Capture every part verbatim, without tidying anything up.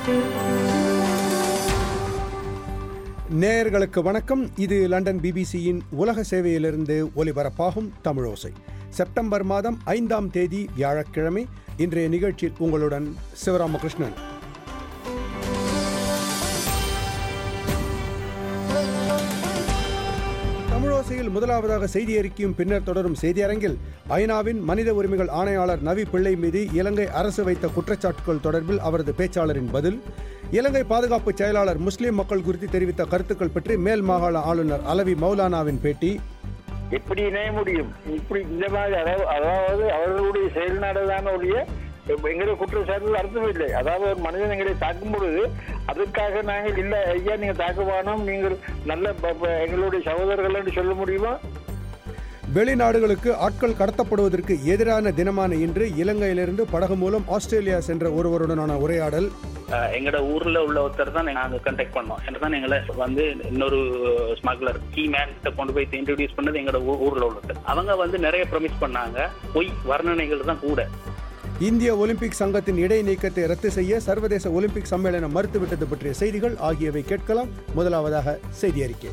நேயர்களுக்கு வணக்கம். இது லண்டன் பிபிசியின் உலக சேவையிலிருந்து ஒலிபரப்பாகும் தமிழோசை. செப்டம்பர் மாதம் ஐந்தாம் தேதி வியாழக்கிழமை. இன்றைய நிகழ்ச்சியில் உங்களுடன் சிவராமகிருஷ்ணன். தமிழோசையில் முதலாவதாக செய்தி அறிக்கையும் பின்னர் தொடரும் செய்தியரங்கில் ஐநாவின் மனித உரிமைகள் ஆணையாளர் நவி பிள்ளை மீது இலங்கை அரசு வைத்த குற்றச்சாட்டுகள் தொடர்பில் அவரது பேச்சாளரின் பதில், இலங்கை பாதுகாப்பு செயலாளர் முஸ்லிம் மக்கள் குறித்து தெரிவித்த கருத்துக்கள் பற்றி மேல் மாகாண ஆளுநர் அலவி மௌலானாவின் பேட்டி. எப்படி இணைய முடியும்? இப்படி இந்த மாதிரி அதாவது அவர்களுடைய செயல்நாடுதான ஒழிய எங்களுடைய குற்றச்சாட்டுகள் அர்த்தம் இல்லை. அதாவது ஒரு மனிதன் எங்களை தாக்கும் பொழுது அதற்காக நாங்கள் இல்லை ஐயா நீங்க தாக்குவானோம், நீங்கள் நல்ல எங்களுடைய சகோதரர்கள் என்று சொல்ல முடியுமா? வெளிநாடுகளுக்கு ஆட்கள் கடத்தப்படுவதற்கு எதிரான தினமான இன்று இலங்கையிலிருந்து படகு மூலம் ஆஸ்திரேலியா சென்ற ஒருவருடனான உரையாடல். எங்களோட ஊர்ல உள்ள ஒருத்தர் தான் நாங்க கான்டாக்ட் பண்ணோம். என்னதான் எங்களை வந்து இன்னொரு ஸ்மக்லர் கீ மேன் கிட்ட கொண்டு போய் இன்ட்ரோடியூஸ் பண்ணது எங்களோட ஊர்ல உள்ளது. அவங்க வந்து நிறைய ப்ராமிஸ் பண்ணாங்க, பொய் வர்ணனைகள் தான் கூட. இந்திய ஒலிம்பிக் சங்கத்தின் இடை நீக்கத்தை ரத்து செய்ய சர்வதேச ஒலிம்பிக் சம்மேளனம் மறுத்துவிட்டது பற்றிய செய்திகள் ஆகியவை கேட்கலாம். முதலாவதாக செய்தி அறிக்கை.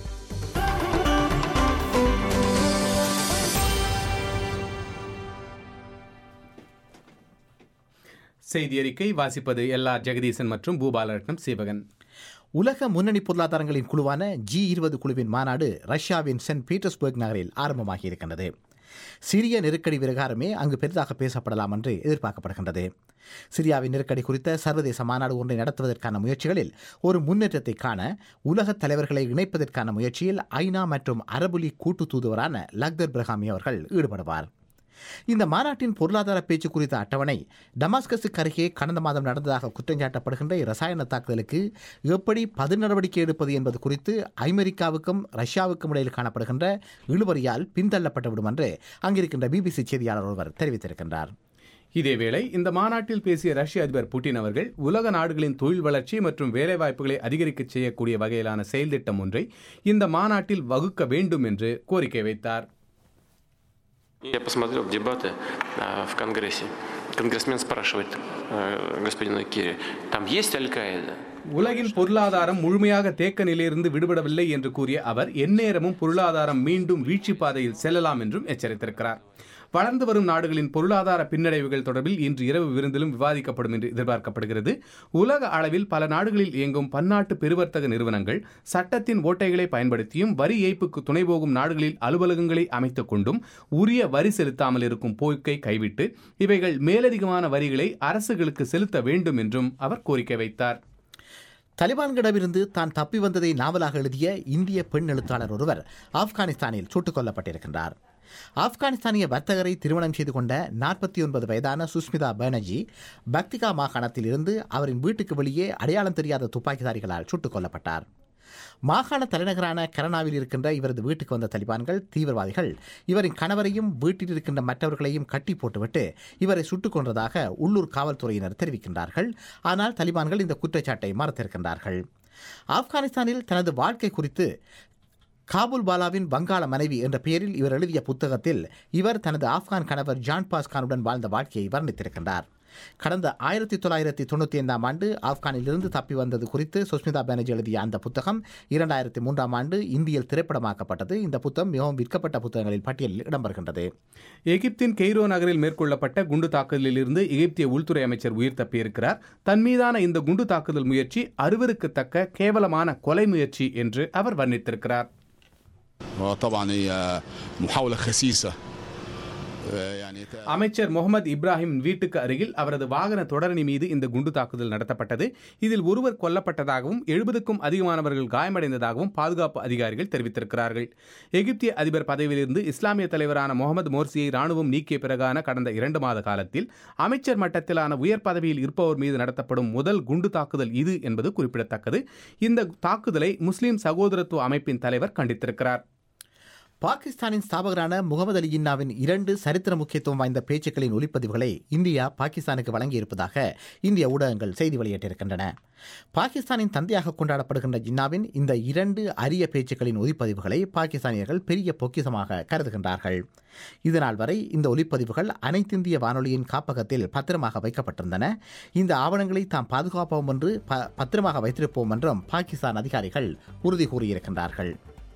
செய்தி அறிக்கை வாசிப்பது எல் ஆர் ஜெகதீசன் மற்றும் பூபாலரட்னம் சீவகன். உலக முன்னணி பொருளாதாரங்களின் குழுவான ஜி இருபது குழுவின் மாநாடு ரஷ்யாவின் சென்ட் பீட்டர்ஸ்பர்க் நகரில் ஆரம்பமாகி இருக்கின்றது. சிரிய நெருக்கடி விவகாரமே அங்கு பெரிதாக பேசப்படலாம் என்று எதிர்பார்க்கப்படுகின்றது. சிரியாவின் நெருக்கடி குறித்த சர்வதேச மாநாடு ஒன்றை நடத்துவதற்கான முயற்சிகளில் ஒரு முன்னேற்றத்தை காண உலகத் தலைவர்களை இணைப்பதற்கான முயற்சியில் ஐநா மற்றும் அரபு லீக் கூட்டு தூதுவரான லக்தர் பிரஹாமி அவர்கள் ஈடுபடுவார். இந்த மாநாட்டின் பொருளாதார பேச்சு குறித்த அட்டவணை டமாஸ்கஸுக்கு அருகே கடந்த மாதம் நடந்ததாக குற்றஞ்சாட்டப்படுகின்ற ரசாயன தாக்குதலுக்கு எப்படி பதில் நடவடிக்கை எடுப்பது என்பது குறித்து அமெரிக்காவுக்கும் ரஷ்யாவுக்கும் இடையில் காணப்படுகின்ற இழுபறியால் பின்தள்ளப்பட்டுவிடும் என்று அங்கிருக்கின்ற பிபிசி செய்தியாளர் ஒருவர் தெரிவித்திருக்கின்றார். இதேவேளை இந்த மாநாட்டில் பேசிய ரஷ்ய அதிபர் புட்டின் அவர்கள் உலக நாடுகளின் தொழில் வளர்ச்சி மற்றும் வேலைவாய்ப்புகளை அதிகரிக்க செய்யக்கூடிய வகையிலான செயல் திட்டம் ஒன்றை இந்த மாநாட்டில் வகுக்க வேண்டும் என்று கோரிக்கை வைத்தார். Я посмотрел дебаты в Конгрессе. Конгрессмен спрашивает господина Керри, там есть Аль-Каида? உலகின் பொருளாதாரம் முழுமையாக தேக்க நிலையிலிருந்து விடுபடவில்லை என்று கூறிய அவர் எந்நேரமும் பொருளாதாரம் மீண்டும் வீழ்ச்சி பாதையில் செல்லலாம் என்றும் எச்சரித்திருக்கிறார். வளர்ந்து வரும் நாடுகளின் பொருளாதார பின்னடைவுகள் தொடர்பில் இன்று இரவு விருந்திலும் விவாதிக்கப்படும் என்று எதிர்பார்க்கப்படுகிறது. உலக அளவில் பல நாடுகளில் இயங்கும் பன்னாட்டு பெருவர்த்தக நிறுவனங்கள் சட்டத்தின் ஓட்டைகளை பயன்படுத்தியும் வரி ஏய்ப்புக்கு துணை போகும் நாடுகளில் அலுவலகங்களை அமைத்துக் கொண்டும் உரிய வரி செலுத்தாமல் இருக்கும் போக்கை கைவிட்டு இவைகள் மேலதிகமான வரிகளை அரசுகளுக்கு செலுத்த வேண்டும் என்றும் அவர் கோரிக்கை வைத்தார். தலிபான்களிடமிருந்து தான் தப்பி வந்ததை நாவலாக எழுதிய இந்திய பெண் எழுத்தாளர் ஒருவர் ஆப்கானிஸ்தானில் சுட்டுக் கொல்லப்பட்டிருக்கின்றார். ஆப்கானிஸ்தானிய வர்த்தகரை திருமணம் செய்து கொண்ட நாற்பத்தி ஒன்பது வயதான சுஷ்மிதா பானர்ஜி பக்திகா மாகாணத்தில் இருந்து அவரின் வீட்டுக்கு வெளியே அடையாளம் தெரியாத துப்பாக்கிதாரிகளால் சுட்டுக் கொல்லப்பட்டார். மாகாண தலைநகரான கரனாவில் இருக்கின்ற இவரது வீட்டுக்கு வந்த தலிபான்கள் தீவிரவாதிகள் இவரின் கணவரையும் வீட்டில் இருக்கின்ற மற்றவர்களையும் கட்டி போட்டுவிட்டு இவரை சுட்டுக் கொன்றதாக உள்ளூர் காவல்துறையினர் தெரிவிக்கின்றார்கள். ஆனால் தலிபான்கள் இந்த குற்றச்சாட்டை மறுத்திருக்கின்றார்கள். ஆப்கானிஸ்தானில் தனது வாழ்க்கை குறித்து காபூல் பாலாவின் வங்காள மனைவி என்ற பெயரில் இவர் எழுதிய புத்தகத்தில் இவர் தனது ஆப்கான் கணவர் ஜான் பாஸ்கானுடன் வாழ்ந்த வாழ்க்கையை வர்ணித்திருக்கின்றார். கடந்த ஆயிரத்தி தொள்ளாயிரத்தி தொண்ணூற்றி ஐந்தாம் ஆண்டு ஆப்கானிலிருந்து தப்பி வந்தது குறித்து சுஷ்மிதா பானர்ஜி எழுதிய அந்த புத்தகம் இரண்டாயிரத்தி மூன்றாம் ஆண்டு இந்தியில் திரைப்படமாக்கப்பட்டது. இந்த புத்தகம் மிகவும் விற்கப்பட்ட புத்தகங்களில் பட்டியலில் இடம்பெறுகின்றது. எகிப்தின் கெய்ரோ நகரில் மேற்கொள்ளப்பட்ட குண்டு தாக்குதலில் இருந்து எகிப்திய உள்துறை அமைச்சர் உயிர் தப்பியிருக்கிறார். தன் மீதான இந்த குண்டு தாக்குதல் முயற்சி அருவருக்கத்தக்க கேவலமான கொலை முயற்சி என்று அவர் வர்ணித்திருக்கிறார். அமைச்சர் முகமது இப்ராஹிம் வீட்டுக்கு அருகில் அவரது வாகன தொடரணி மீது இந்த குண்டு தாக்குதல் நடத்தப்பட்டது. இதில் ஒருவர் கொல்லப்பட்டதாகவும் எழுபதுக்கும் அதிகமானவர்கள் காயமடைந்ததாகவும் பாதுகாப்பு அதிகாரிகள் தெரிவித்திருக்கிறார்கள். எகிப்திய அதிபர் பதவியிலிருந்து இஸ்லாமிய தலைவரான முகமது மோர்சியை ராணுவம் நீக்கிய பிறகான கடந்த இரண்டு மாத காலத்தில் அமைச்சர் மட்டத்திலான உயர் பதவியில் இருப்பவர் மீது நடத்தப்படும் முதல் குண்டு தாக்குதல் இது என்பது குறிப்பிடத்தக்கது. இந்த தாக்குதலை முஸ்லிம் சகோதரத்துவ அமைப்பின் தலைவர் கண்டித்திருக்கிறார். பாகிஸ்தானின் ஸ்தாபகரான முகமது அலி ஜின்னாவின் இரண்டு சரித்திர முக்கியத்துவம் வாய்ந்த பேச்சுக்களின் ஒலிப்பதிவுகளை இந்தியா பாகிஸ்தானுக்கு வழங்கியிருப்பதாக இந்திய ஊடகங்கள் செய்தி வெளியிட்டிருக்கின்றன. பாகிஸ்தானின் தந்தையாக கொண்டாடப்படுகின்ற ஜின்னாவின் இந்த இரண்டு அரிய பேச்சுக்களின் ஒலிப்பதிவுகளை பாகிஸ்தானியர்கள் பெரிய பொக்கிஷமாக கருதுகின்றார்கள். இதனால் வரை இந்த ஒலிப்பதிவுகள் அனைத்திந்திய வானொலியின் காப்பகத்தில் பத்திரமாக வைக்கப்பட்டிருந்தன. இந்த ஆவணங்களை தாம் பாதுகாப்போம் என்று பத்திரமாக வைத்திருப்போம் என்றும் பாகிஸ்தான் அதிகாரிகள் உறுதி கூறியிருக்கின்றார்கள்.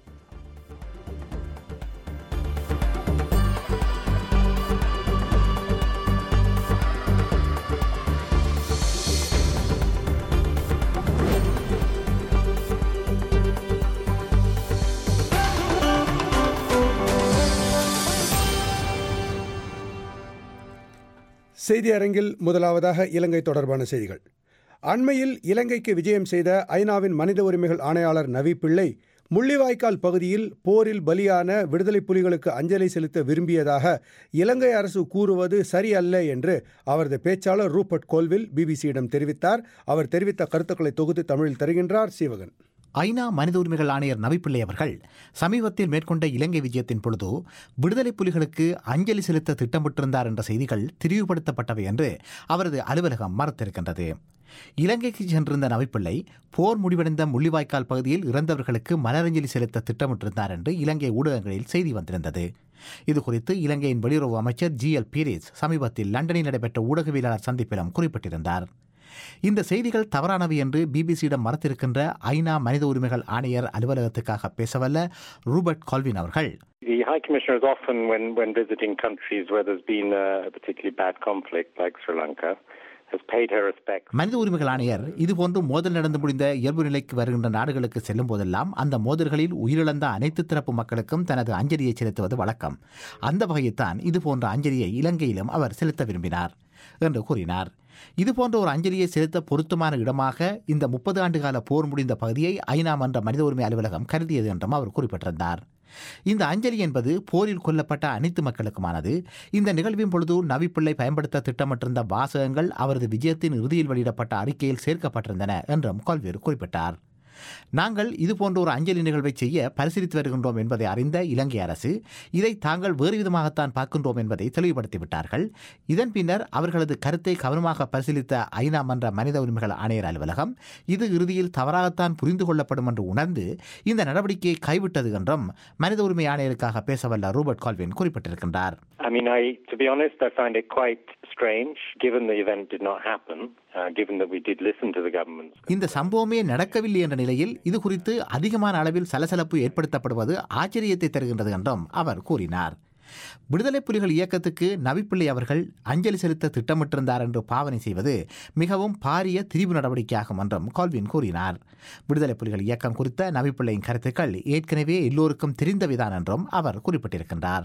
செய்தி அரங்கில் முதலாவதாக இலங்கை தொடர்பான செய்திகள். அண்மையில் இலங்கைக்கு விஜயம் செய்த ஐநாவின் மனித உரிமைகள் ஆணையாளர் நவி பிள்ளை முள்ளிவாய்க்கால் பகுதியில் போரில் பலியான விடுதலை புலிகளுக்கு அஞ்சலி செலுத்த விரும்பியதாக இலங்கை அரசு கூறுவது சரியல்ல என்று அவரது பேச்சாளர் ரூபர்ட் கோல்வில் பிபிசியிடம் தெரிவித்தார். அவர் தெரிவித்த கருத்துக்களை தொகுத்து தமிழில் தருகின்றார் சீவகன். ஐநா மனித உரிமைகள் ஆணையர் நவிப்பிள்ளை அவர்கள் சமீபத்தில் மேற்கொண்ட இலங்கை விஜயத்தின் பொழுது விடுதலை புலிகளுக்கு அஞ்சலி செலுத்த திட்டமிட்டிருந்தார் என்ற செய்திகள் திரிவுபடுத்தப்பட்டவை என்று அவரது அலுவலகம் மறுத்திருக்கின்றது. இலங்கைக்கு சென்றிருந்த நவிப்பிள்ளை போர் முடிவடைந்த முள்ளிவாய்க்கால் பகுதியில் இறந்தவர்களுக்கு மலரஞ்சலி செலுத்த திட்டமிட்டிருந்தார் என்று இலங்கை ஊடகங்களில் செய்தி வந்திருந்தது. இதுகுறித்து இலங்கையின் வெளியுறவு அமைச்சர் ஜி எல் பீரிஸ் சமீபத்தில் லண்டனில் நடைபெற்ற ஊடகவியலாளர் சந்திப்பிலும் குறிப்பிட்டிருந்தார். இந்த செய்திகள் தவறானவை என்று பிபிசியிடம் மறுத்திருக்கின்ற ஐநா மனித உரிமைகள் ஆணையர் அலுவலகத்துக்காக பேசவல்ல ரூபர்ட் கால்வின் அவர்கள், The High Commissioner is often, when, when visiting countries where there's been a particularly bad conflict like Sri Lanka, has paid her respect. மனித உரிமைகள் ஆணையர் இதுபோன்று மோதல் நடந்து முடிந்த இயல்பு நிலைக்கு வருகின்ற நாடுகளுக்கு செல்லும் போதெல்லாம் அந்த மோதல்களில் உயிரிழந்த அனைத்து தரப்பு மக்களுக்கும் தனது அஞ்சலியை செலுத்துவது வழக்கம். அந்த வகையைத்தான் இதுபோன்ற அஞ்சலியை இலங்கையிலும் அவர் செலுத்த விரும்பினார் என்று கூறினார். இதுபோன்ற ஒரு அஞ்சலியை செலுத்த பொருத்தமான இடமாக இந்த முப்பது ஆண்டுகால போர் முடிந்த பகுதியை ஐநா மன்ற மனித உரிமை அலுவலகம் கருதியது என்றும் அவர் குறிப்பிட்டிருந்தார். இந்த அஞ்சலி என்பது போரில் கொல்லப்பட்ட அனைத்து மக்களுக்குமானது. இந்த நிகழ்வின் பொழுது நவிப்பிள்ளை பயன்படுத்த திட்டமிட்டிருந்த வாசகங்கள் அவரது விஜயத்தின் இறுதியில் வெளியிடப்பட்ட அறிக்கையில் சேர்க்கப்பட்டிருந்தன என்றும் கால்வியர் குறிப்பிட்டார். நாங்கள் இதுபோன்ற ஒரு அஞ்சலி நிகழ்வை செய்ய பரிசீலித்து வருகின்றோம் என்பதை அறிந்த இலங்கை அரசு இதை தாங்கள் வேறு விதமாகத்தான் பார்க்கின்றோம் என்பதை தெளிவுபடுத்திவிட்டார்கள். இதன் பின்னர் அவர்களது கருத்தை கவனமாக பரிசீலித்த ஐநா மன்ற மனித உரிமைகள் ஆணையர் அலுவலகம் இது இறுதியில் தவறாகத்தான் புரிந்து கொள்ளப்படும் என்று உணர்ந்து இந்த நடவடிக்கையை கைவிட்டது என்றும் மனித உரிமை ஆணையருக்காக பேசவல்ல ரூபர்ட் கால்வின் குறிப்பிட்டிருக்கின்றார். I mean, I, to be honest, I find it quite strange, given the event did not happen, uh, given that we did listen to the government. இந்த சம்பவமே நடக்கவில்லை என்ற நிலையில் இது குறித்து அதிகமான அளவில் சலசலப்பு ஏற்படுத்தப்படுவது ஆச்சரியத்தை தருகின்றது என்றும் அவர் கூறினார். விடுதலை புலிகள் இயக்கத்துக்கு நவிப்பிள்ளை அவர்கள் அஞ்சலி செலுத்த திட்டமிட்டிருந்தார் என்று பாவனை செய்வது மிகவும் பாரிய திரிவு நடவடிக்கையாகும் என்றும் கால்வின் கூறினார். விடுதலை புலிகள் இயக்கம் குறித்த நவிப்பிள்ளையின் கருத்துக்கள் ஏற்கனவே எல்லோருக்கும் தெரிந்தவைதான் என்றும் அவர் குறிப்பிட்டிருக்கின்றார்.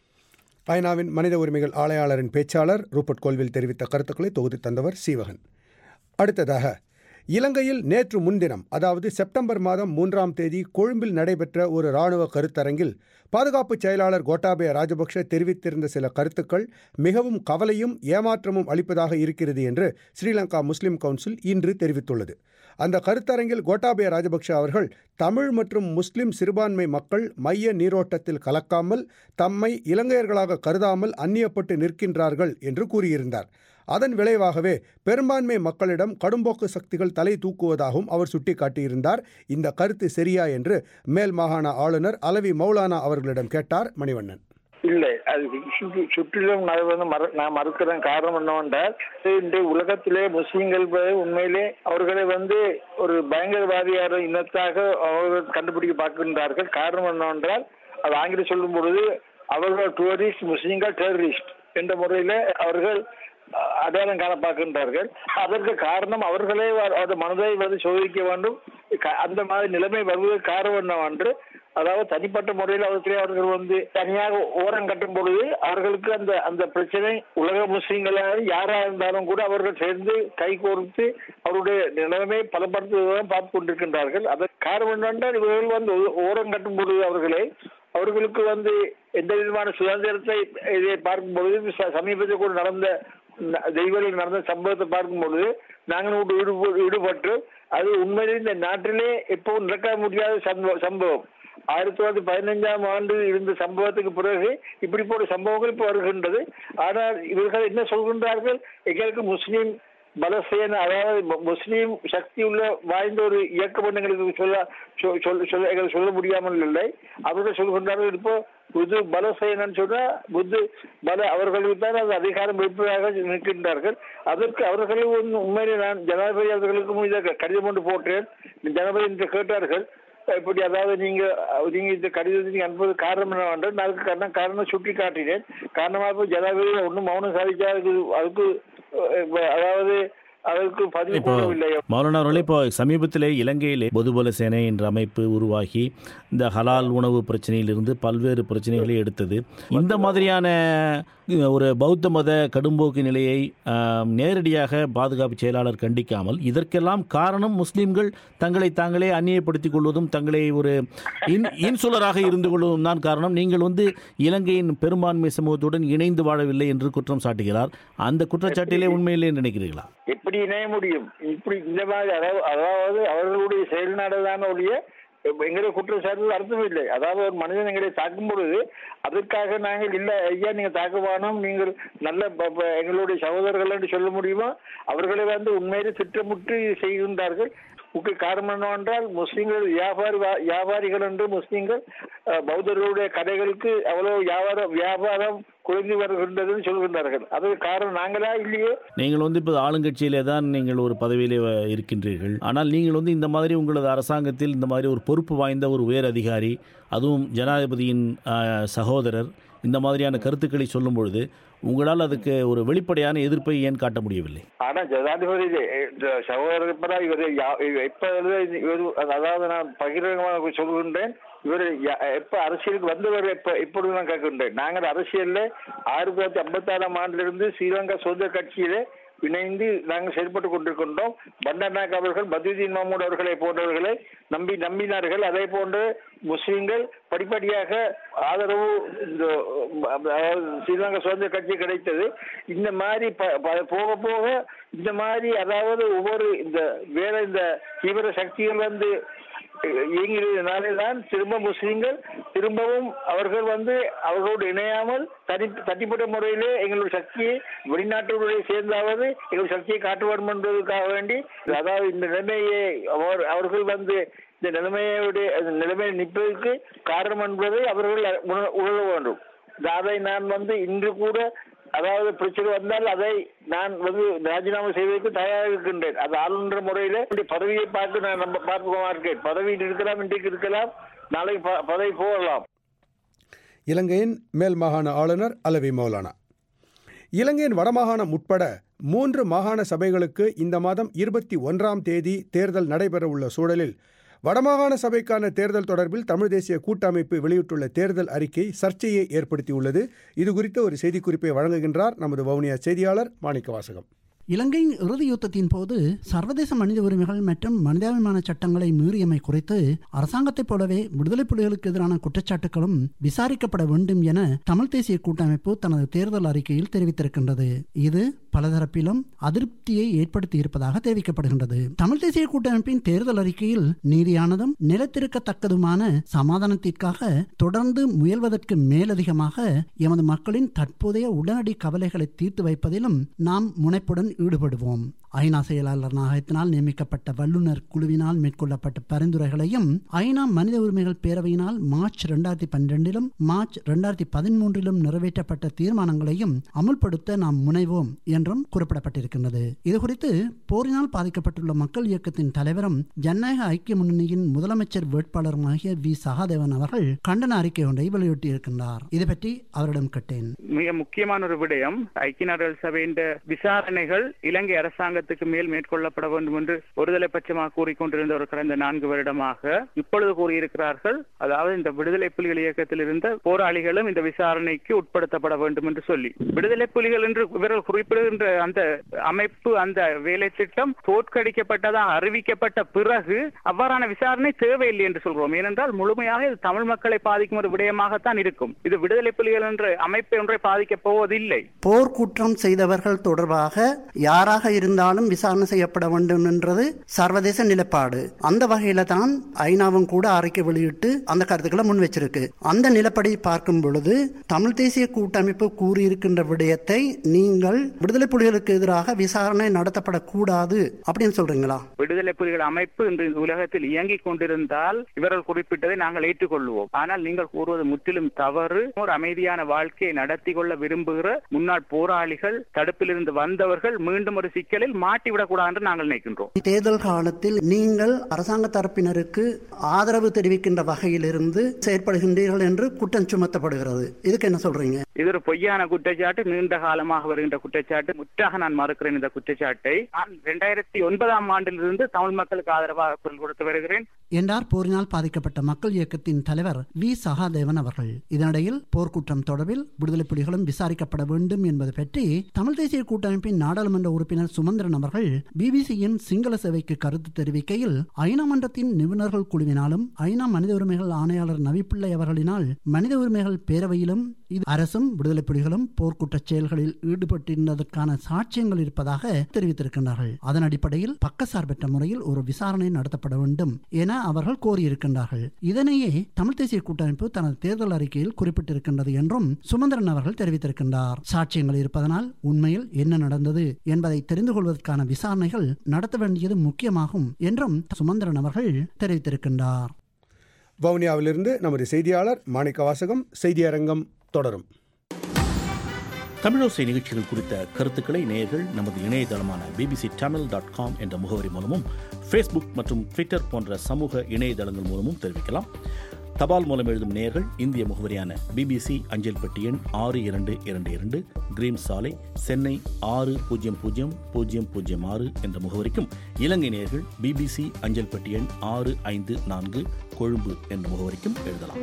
ஐநாவின் மனித உரிமைகள் ஆணையாளரின் பேச்சாளர் ரூபர்ட் கோல்வில் தெரிவித்த கருத்துக்களை தொகுத்து தந்தவர் சீவகன். அடுத்ததாக, இலங்கையில் நேற்று முன்தினம் அதாவது செப்டம்பர் மாதம் மூன்றாம் தேதி கொழும்பில் நடைபெற்ற ஒரு இராணுவ கருத்தரங்கில் பாதுகாப்பு செயலாளர் கோட்டாபய ராஜபக்ஷ தெரிவித்திருந்த சில கருத்துக்கள் மிகவும் கவலையும் ஏமாற்றமும் அளிப்பதாக இருக்கிறது என்று ஸ்ரீலங்கா முஸ்லிம் கவுன்சில் இன்று தெரிவித்துள்ளது. அந்த கருத்தரங்கில் கோட்டாபய ராஜபக்ஷ அவர்கள் தமிழ் மற்றும் முஸ்லிம் சிறுபான்மை மக்கள் மைய நீரோட்டத்தில் கலக்காமல் தம்மை இலங்கையர்களாக கருதாமல் அந்நியப்பட்டு நிற்கின்றார்கள் என்று கூறியிருந்தார். அதன் விளைவாகவே பெரும்பான்மை மக்களிடம் கடும்போக்கு சக்திகள் தலை தூக்குவதாகவும் அவர் சுட்டிக்காட்டியிருந்தார். இந்த கருத்து சரியா என்று மேல் மாகாண ஆளுநர் அலவி மௌலானா அவர்களிடம் கேட்டார் மணிவண்ணன். இல்லை, அது சுற்றிலும் நான் மறுக்கிறேன். காரணம் என்னவென்றால், இன்றைய உலகத்திலே முஸ்லிம்கள் உண்மையிலே அவர்களை வந்து ஒரு பயங்கரவாதியான இனத்தாக அவர்கள் கண்டுபிடிக்க பார்க்கின்றார்கள். காரணம் என்னவென்றால், அது ஆங்கிலம் சொல்லும் பொழுது அவர்கள் டூரிஸ்ட், முஸ்லிம்கள் டெரரிஸ்ட் என்ற முறையில அவர்கள் அடையாளம் காண பார்க்கின்றார்கள். அதற்கு காரணம் அவர்களே மனதை வந்து சோதிக்க வேண்டும். அந்த மாதிரி நிலைமை வருவதற்கு காரணம் என்னவென்று, அதாவது தனிப்பட்ட முறையில் அவர்களே அவர்கள் வந்து தனியாக ஓரம் கட்டும் பொழுது அவர்களுக்கு அந்த அந்த பிரச்சனை உலக முஸ்லிம்களாக யாரா இருந்தாலும் கூட அவர்கள் சேர்ந்து கை கோர்த்து அவருடைய நிலைமை பலப்படுத்துவதுதான் பார்த்து கொண்டிருக்கின்றார்கள். அதற்கு காரணம் என்னவென்றால், இவர்கள் வந்து ஓரம் கட்டும் பொழுது அவர்களே அவர்களுக்கு வந்து எந்த விதமான சுதந்திரத்தை இதை பார்க்கும் பொழுது சமீபத்தில் கூட நடந்த தெய்வங்கள் நடந்த சம்பவத்தை பார்க்கும் பொழுது நாங்கள் ஈடுபட்டு அது உண்மையிலே இந்த நாட்டிலே எப்பவும் நடக்க முடியாத சம்பவம். ஆயிரத்தி தொள்ளாயிரத்தி பதினைஞ்சாம் ஆண்டு இருந்த சம்பவத்துக்கு பிறகு இப்படி போன்ற சம்பவங்கள் இப்போ வருகின்றது. ஆனால் இவர்கள் என்ன சொல்கின்றார்கள், எங்களுக்கு முஸ்லீம் பலசேன, அதாவது முஸ்லீம் சக்தி உள்ள வாய்ந்த ஒரு இயக்கம் எங்களுக்கு சொல்ல சொல்ல எங்களுக்கு சொல்ல முடியாமல் இல்லை. அவர்கள் சொல்கின்றார்கள் இப்போ புது பலசேனன்னு சொன்னா புது பல அவர்களுக்கு தான் அது அதிகாரம் இருப்பதாக நிற்கின்றார்கள். அதற்கு அவர்களும் உண்மையிலே நான் ஜனாதிபதி அவர்களுக்கும் இதை கடிதம் கொண்டு போட்டேன். ஜனாதிபதி என்று கேட்டார்கள், இப்படி அதாவது நீங்க நீங்க இந்த கடிதத்தை நீங்க அனுப்புவது காரணம் என்ன வேண்டும், அதுக்கு காரணம் காரணம் சுட்டி காட்டினேன். காரணமாக ஜனாதிபதி ஒன்றும் மௌனம் சாதிச்சா அதுக்கு அதுக்கு அதாவது அதற்கு பதிவு போடவில்லை. மௌலானா அவர்களே, இப்போ சமீபத்திலே இலங்கையிலே பொதுபல சேனை என்ற அமைப்பு உருவாகி இந்த ஹலால் உணவு பிரச்சனையிலிருந்து பல்வேறு பிரச்சனைகளை எடுத்தது. இந்த மாதிரியான ஒரு பௌத்த மத கடும்போக்கு நிலையை நேரடியாக பாதுகாப்பு செயலாளர் கண்டிக்காமல், இதற்கெல்லாம் காரணம் முஸ்லீம்கள் தங்களை தாங்களே அந்நியப்படுத்திக் கொள்வதும் தங்களை ஒரு இன் இன்சுலராக இருந்து கொள்வதும் தான் காரணம். நீங்கள் வந்து இலங்கையின் பெரும்பான்மை சமூகத்துடன் இணைந்து வாழவில்லை என்று குற்றம் சாட்டுகிறார். அந்த குற்றச்சாட்டிலே உண்மையிலே நினைக்கிறீர்களா? எப்படி இணைய முடியும்? இப்படி இந்த மாதிரி அதாவது அவர்களுடைய செயல்நாடுதான ஒழிய எங்களை குற்றச்சாட்டு அர்த்தம் இல்லை. அதாவது ஒரு மனிதன் எங்களை தாக்கும் பொழுது அதற்காக நாங்கள் இல்லை ஐயா நீங்க தாக்குவானோம், நீங்கள் நல்ல எங்களுடைய சகோதரர்கள் என்று சொல்ல முடியுமா? அவர்களை வந்து உண்மையிலே திட்டமிட்டு செய்கின்றார்கள். காரணம் என்னவென்றால் முஸ்லீம்கள் வியாபாரி வியாபாரிகள் என்று முஸ்லீம்கள் பௌத்தர்களுடைய கடைகளுக்கு அவ்வளவு வியாபாரம் வியாபாரம் குறைந்து வருகின்றதுன்னு சொல்கின்றார்கள். அதுக்கு காரணம் நாங்களா இல்லையே? நீங்கள் வந்து இப்போ ஆளுங்கட்சியிலே தான் நீங்கள் ஒரு பதவியிலே இருக்கின்றீர்கள். ஆனால் நீங்கள் வந்து இந்த மாதிரி உங்களது அரசாங்கத்தில் இந்த மாதிரி ஒரு பொறுப்பு வாய்ந்த ஒரு உயர் அதிகாரி, அதுவும் ஜனாதிபதியின் சகோதரர், இந்த மாதிரியான கருத்துக்களை சொல்லும் பொழுது உங்களால் அதுக்கு ஒரு வெளிப்படையான எதிர்ப்பை ஏன் காட்ட முடியவில்லை? ஆனா ஜனாதிபதி சகோதரர் எப்ப அதாவது நான் பகிரங்கமாக சொல்கின்றேன், இவர் எப்ப அரசியலுக்கு வந்தவர் எப்ப இப்பொழுது நான் கேட்கின்றேன். நாங்கள் அரசியல்ல ஆயிரத்தி தொள்ளாயிரத்தி ஐம்பத்தி ஆறாம் ஆண்டிலிருந்து ஸ்ரீலங்கா சுதந்திர கட்சியிலே இணைந்து நாங்கள் செயல்பட்டுக் கொண்டிருக்கின்றோம். பண்டர்நாயக் அவர்கள் பத்ருதீன் மஹமூத் அவர்களை போன்றவர்களை நம்பி நம்பினார்கள். அதே போன்று முஸ்லிம்கள் படிப்படியாக ஆதரவு இந்த ஸ்ரீலங்கா சுதந்திர கட்சி கிடைத்தது. இந்த மாதிரி போக போக இந்த மாதிரி அதாவது ஒவ்வொரு இந்த வேற இந்த தீவிர சக்திகள் வந்து இயங்கினாலே தான் திரும்ப முஸ்லீம்கள் திரும்பவும் அவர்கள் வந்து அவர்களோடு இணையாமல் தனி தனிப்பட்ட முறையிலே எங்களுடைய சக்தியை வெளிநாட்டுடைய சேர்ந்தாவது எங்களுடைய சக்தியை காட்ட வேண்டும் என்பதற்காக வேண்டி, அதாவது இந்த நிலைமையை அவர் அவர்கள் வந்து இந்த நிலைமையுடைய நிலைமையை நிற்பதற்கு காரணம் என்பதை அவர்கள் உணர வேண்டும். அதை நான் வந்து இன்று கூட அதாவது பிரச்சனை வந்தால் அதை நான் வந்து ராஜினாமா செய்வதற்கு தயாராக இருக்கின்றேன். அது ஆளுநர் முறையில பதவியை பார்த்து நான் நம்ம பார்க்க இருக்கேன். பதவியில் இருக்கலாம், இன்றைக்கு இருக்கலாம், நாளைக்கு பதவி போகலாம். இலங்கையின் மேல் மாகாண ஆளுநர் அலவி மௌலானா. இலங்கையின் வடமாகாணம் உட்பட மூன்று மாகாண சபைகளுக்கு இந்த மாதம் இருபத்தி ஒன்றாம் தேதி தேர்தல் நடைபெறவுள்ள சூழலில் வடமாகாண சபைக்கான தேர்தல் தொடர்பில் தமிழ் தேசிய கூட்டமைப்பு வெளியிட்டுள்ள தேர்தல் அறிக்கை சர்ச்சையை ஏற்படுத்தியுள்ளது. இது குறித்த ஒரு செய்திக்குறிப்பை வழங்குகின்றார் நமது வவுனியா செய்தியாளர் மாணிக்கவாசகம். இலங்கையின் இறுதி யுத்தத்தின் போது சர்வதேச மனித உரிமைகள் மற்றும் மனிதாபிமான சட்டங்களை மீறியமை குறித்து அரசாங்கத்தைப் போலவே விடுதலை புலிகளுக்கு எதிரான குற்றச்சாட்டுகளும் விசாரிக்கப்பட வேண்டும் என தமிழ் தேசிய கூட்டமைப்பு தனது தேர்தல் அறிக்கையில் தெரிவித்திருக்கின்றது. இது பலதரப்பிலும் அதிருப்தியை ஏற்படுத்தி இருப்பதாக தெரிவிக்கப்படுகின்றது. தமிழ் தேசிய கூட்டமைப்பின் தேர்தல் அறிக்கையில் நீதியானதும் நிலத்திருக்கத்தக்கதுமான சமாதானத்திற்காக தொடர்ந்து முயல்வதற்கு மேலதிகமாக எமது மக்களின் தற்போதைய உடனடி கவலைகளை தீர்த்து வைப்பதிலும் நாம் முனைப்புடன் ஈடுபடுவோம். ஐநா செயலாளர் நாயகத்தினால் நியமிக்கப்பட்ட வல்லுநர் குழுவினால் மேற்கொள்ளப்பட்ட பரிந்துரைகளையும் ஐநா மனித உரிமைகள் பேரவையினால் மார்ச் இரண்டாயிரத்தி பன்னிரண்டிலும் மார்ச் இரண்டாயிரத்தி பதிமூன்றிலும் நிறைவேற்றப்பட்ட தீர்மானங்களையும் அமுல்படுத்த நாம் முனைவோம் என்றும் குறிப்பிடப்பட்டிருக்கின்றது. இதுகுறித்து போரினால் பாதிக்கப்பட்டுள்ள மக்கள் இயக்கத்தின் தலைவரும் ஜனநாயக ஐக்கிய முன்னணியின் முதலமைச்சர் வேட்பாளருமாகிய வி சகாதேவன் அவர்கள் கண்டன அறிக்கை ஒன்றை வெளியிட்டிருக்கின்றார். இது பற்றி அவரிடம் கேட்டேன். மிக முக்கியமான ஒரு விடயம், ஐக்கிய நாடுகள் சபையின் விசாரணைகள் இலங்கை அரசாங்க மேல் மேற்கொள்ளப்பட வேண்டும் என்று ஒருதலை பட்சமாக கூறிக்கொண்டிருந்த ஒரு கடந்த நான்கு வருடமாக இப்பொழுது கூறியிருக்கிறார்கள். அதாவது இந்த விடுதலை புலிகள் இயக்கத்தில் இருந்த போராளிகளும் இந்த விசாரணைக்கு உட்படுத்தப்பட வேண்டும் என்று சொல்லி, விடுதலை புலிகள் என்று இவர்கள் குறிப்பிடுகின்ற அந்த அமைப்பு, அந்த வேலை திட்டம் தோற்கடிக்கப்பட்டதாக அறிவிக்கப்பட்ட பிறகு அவ்வாறான விசாரணை தேவையில்லை என்று சொல்கிறோம். ஏனென்றால் முழுமையாக இது தமிழ் மக்களை பாதிக்கும் ஒரு விடயமாகத்தான் இருக்கும். இது விடுதலை புலிகள் என்ற அமைப்பை ஒன்றை பாதிக்கப் போவதில்லை. போர்க்குற்றம் செய்தவர்கள் தொடர்பாக யாராக இருந்தாலும் யாராலும் விசாரணை செய்யப்பட வேண்டும் என்றது சர்வதேச நிலைப்பாடு. அந்த வகையில தான் ஐநாவும் கூட அறிக்கை வெளியிட்டு அந்த கருத்துக்களை முன் வச்சிருக்கு. அந்த நிலப்படி பார்க்கும் பொழுது தமிழ் தேசிய கூட்டமைப்பு கூறியிருக்கின்ற விடயத்தை நீங்கள் விடுதலை புலிகளுக்கு எதிராக விசாரணை நடத்தப்படக்கூடாது அப்படின்னு சொல்றீங்களா? விடுதலை புலிகள் அமைப்பு இன்று உலகத்தில் இயங்கிக் கொண்டிருந்தால் இவர்கள் குறிப்பிட்டதை நாங்கள் ஏற்றுக்கொள்வோம். ஆனால் நீங்கள் கூறுவது முற்றிலும் தவறு. ஒரு அமைதியான வாழ்க்கையை நடத்தி கொள்ள விரும்புகிற முன்னாள் போராளிகள், தடுப்பிலிருந்து வந்தவர்கள் மீண்டும் ஒரு சிக்கலில் மாட்டிவிடக்கூடாது என்று நாங்கள் நினைக்கின்றோம். தேர்தல் காலத்தில் நீங்கள் அரசாங்க தரப்பினருக்கு ஆதரவு தெரிவிக்கின்ற வகையிலிருந்து செயற்படுகின்றீர்கள் என்று குற்றம் சுமத்தப்படுகிறது. இதுக்கு என்ன சொல்றீங்க? இது ஒரு பொய்யான குற்றச்சாட்டு, நீண்ட காலமாக வருகின்ற குற்றச்சாட்டு. முற்றாக நான் மறுக்கிறேன் இந்த குற்றச்சாட்டை. நான் இரண்டாயிரத்தி ஒன்பதாம் ஆண்டிலிருந்து தமிழ் மக்களுக்கு ஆதரவாக குரல் கொடுத்து வருகிறேன் என்றார் போரினால் பாதிக்கப்பட்ட மக்கள் இயக்கத்தின் தலைவர் வி சகாதேவன் அவர்கள். இதனிடையில் போர்க்குற்றம் தொடர்பில் விடுதலை புலிகளும் விசாரிக்கப்பட வேண்டும் என்பது பற்றி தமிழ் தேசிய கூட்டமைப்பின் நாடாளுமன்ற உறுப்பினர் சுமந்திரன் அவர்கள் பிபிசியின் சிங்கள சேவைக்கு கருத்து தெரிவிக்கையில், ஐநா மன்றத்தின் நிபுணர்கள் குழுவினாலும் ஐநா மனித உரிமைகள் ஆணையாளர் நவிப்பிள்ளை அவர்களினால் மனித உரிமைகள் பேரவையிலும் இது அரசும் விடுதலை புலிகளும் போர்க்குற்றச் செயல்களில் ஈடுபட்டிருந்ததற்கான சாட்சியங்கள் இருப்பதாக தெரிவித்திருக்கின்றார்கள். அதன் அடிப்படையில் பக்கசார்பற்ற முறையில் ஒரு விசாரணை நடத்தப்பட வேண்டும் என அவர்கள் கோரியிருக்கின்றார்கள். இதனையே தமிழ் தேசிய கூட்டமைப்பு தனது தேர்தல் அறிக்கையில் குறிப்பிட்டிருக்கின்றது என்றும் சுமந்திரன் அவர்கள் தெரிவித்திருக்கின்றார். சாட்சியங்கள் இருப்பதனால் உண்மையில் என்ன நடந்தது என்பதை தெரிந்து கொள்வதற்கான விசாரணைகள் நடத்த வேண்டியது முக்கியமாகும் என்றும் சுமந்திரன் அவர்கள் தெரிவித்திருக்கின்றார். வவுனியாவிலிருந்து நமது செய்தியாளர் மாணிக்க வாசகம். செய்தியரங்கம் தொடரும். தமிழோசை நிகழ்ச்சிகள் குறித்த கருத்துக்களை நேயர்கள் நமது இணையதளமான பிபிசி தமிழ் டாட் காம் என்ற முகவரி மூலமும் ஃபேஸ்புக் மற்றும் ட்விட்டர் போன்ற சமூக இணையதளங்கள் மூலமும் தெரிவிக்கலாம். தபால் மூலம் எழுதும் நேயர்கள் இந்திய முகவரியான பிபிசி அஞ்சல் பெட்டி எண் ஆறு இரண்டு இரண்டு இரண்டு கிரீம் சாலை, சென்னை ஆறு பூஜ்ஜியம் பூஜ்ஜியம் பூஜ்ஜியம் பூஜ்ஜியம் ஆறு என்ற முகவரிக்கும், இலங்கை நேயர்கள் பிபிசி அஞ்சல் பெட்டி எண் ஆறு ஐந்து நான்கு கொழும்பு என்ற முகவரிக்கும் எழுதலாம்.